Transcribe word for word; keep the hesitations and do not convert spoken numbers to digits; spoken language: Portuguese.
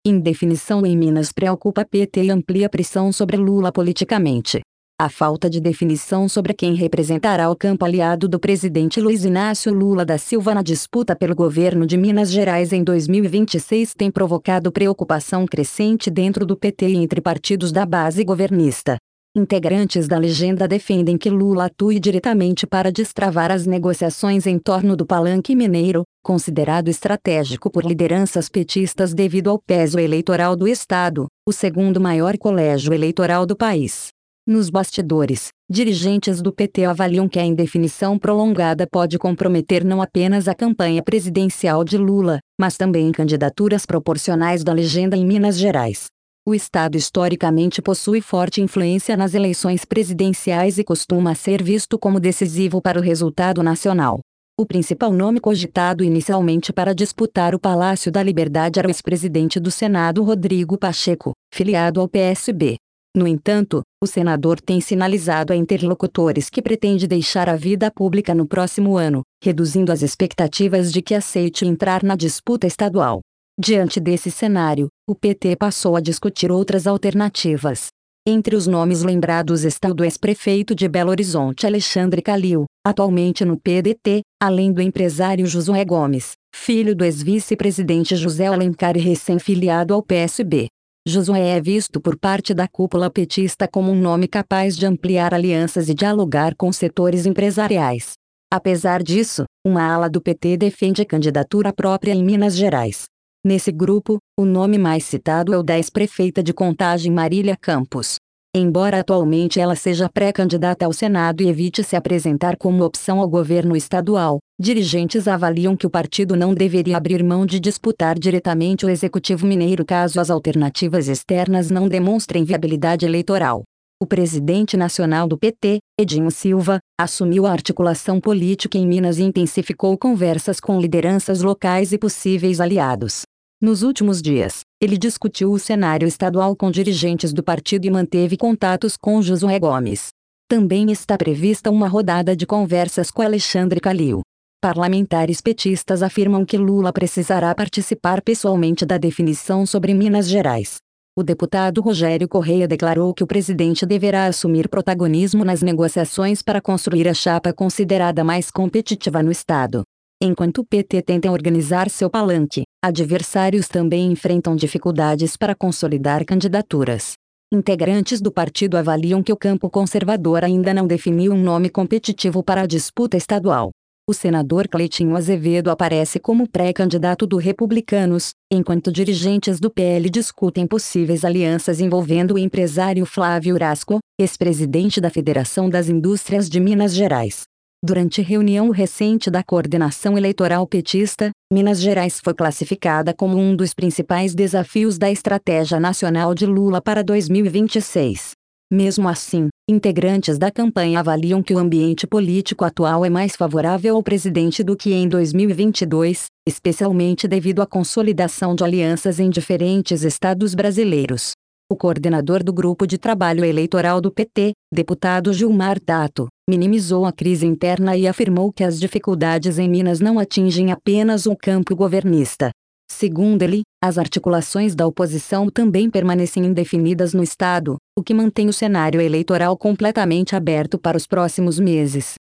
Indefinição em Minas preocupa P T e amplia pressão sobre Lula politicamente. A falta de definição sobre quem representará o campo aliado do presidente Luiz Inácio Lula da Silva na disputa pelo governo de Minas Gerais em dois mil e vinte e seis tem provocado preocupação crescente dentro do P T e entre partidos da base governista. Integrantes da legenda defendem que Lula atue diretamente para destravar as negociações em torno do Palanque Mineiro, considerado estratégico por lideranças petistas devido ao peso eleitoral do estado, o segundo maior colégio eleitoral do país. Nos bastidores, dirigentes do P T avaliam que a indefinição prolongada pode comprometer não apenas a campanha presidencial de Lula, mas também candidaturas proporcionais da legenda em Minas Gerais. O estado historicamente possui forte influência nas eleições presidenciais e costuma ser visto como decisivo para o resultado nacional. O principal nome cogitado inicialmente para disputar o Palácio da Liberdade era o ex-presidente do Senado Rodrigo Pacheco, filiado ao P S B. No entanto, o senador tem sinalizado a interlocutores que pretende deixar a vida pública no próximo ano, reduzindo as expectativas de que aceite entrar na disputa estadual. Diante desse cenário, o P T passou a discutir outras alternativas. Entre os nomes lembrados está o do ex-prefeito de Belo Horizonte Alexandre Calil, atualmente no P D T, além do empresário Josué Gomes, filho do ex-vice-presidente José Alencar e recém-filiado ao P S B. Josué é visto por parte da cúpula petista como um nome capaz de ampliar alianças e dialogar com setores empresariais. Apesar disso, uma ala do P T defende a candidatura própria em Minas Gerais. Nesse grupo, o nome mais citado é o da ex-prefeita de Contagem Marília Campos. Embora atualmente ela seja pré-candidata ao Senado e evite se apresentar como opção ao governo estadual, dirigentes avaliam que o partido não deveria abrir mão de disputar diretamente o Executivo Mineiro caso as alternativas externas não demonstrem viabilidade eleitoral. O presidente nacional do P T, Edinho Silva, assumiu a articulação política em Minas e intensificou conversas com lideranças locais e possíveis aliados. Nos últimos dias, ele discutiu o cenário estadual com dirigentes do partido e manteve contatos com Josué Gomes. Também está prevista uma rodada de conversas com Alexandre Calil. Parlamentares petistas afirmam que Lula precisará participar pessoalmente da definição sobre Minas Gerais. O deputado Rogério Correia declarou que o presidente deverá assumir protagonismo nas negociações para construir a chapa considerada mais competitiva no estado. Enquanto o P T tenta organizar seu palanque, adversários também enfrentam dificuldades para consolidar candidaturas. Integrantes do partido avaliam que o campo conservador ainda não definiu um nome competitivo para a disputa estadual. O senador Cleitinho Azevedo aparece como pré-candidato do Republicanos, enquanto dirigentes do P L discutem possíveis alianças envolvendo o empresário Flávio Urasco, ex-presidente da Federação das Indústrias de Minas Gerais. Durante reunião recente da coordenação eleitoral petista, Minas Gerais foi classificada como um dos principais desafios da estratégia nacional de Lula para dois mil e vinte e seis. Mesmo assim, integrantes da campanha avaliam que o ambiente político atual é mais favorável ao presidente do que em dois mil e vinte e dois, especialmente devido à consolidação de alianças em diferentes estados brasileiros. O coordenador do Grupo de Trabalho Eleitoral do P T, deputado Gilmar Tato, minimizou a crise interna e afirmou que as dificuldades em Minas não atingem apenas o campo governista. Segundo ele, as articulações da oposição também permanecem indefinidas no estado, o que mantém o cenário eleitoral completamente aberto para os próximos meses.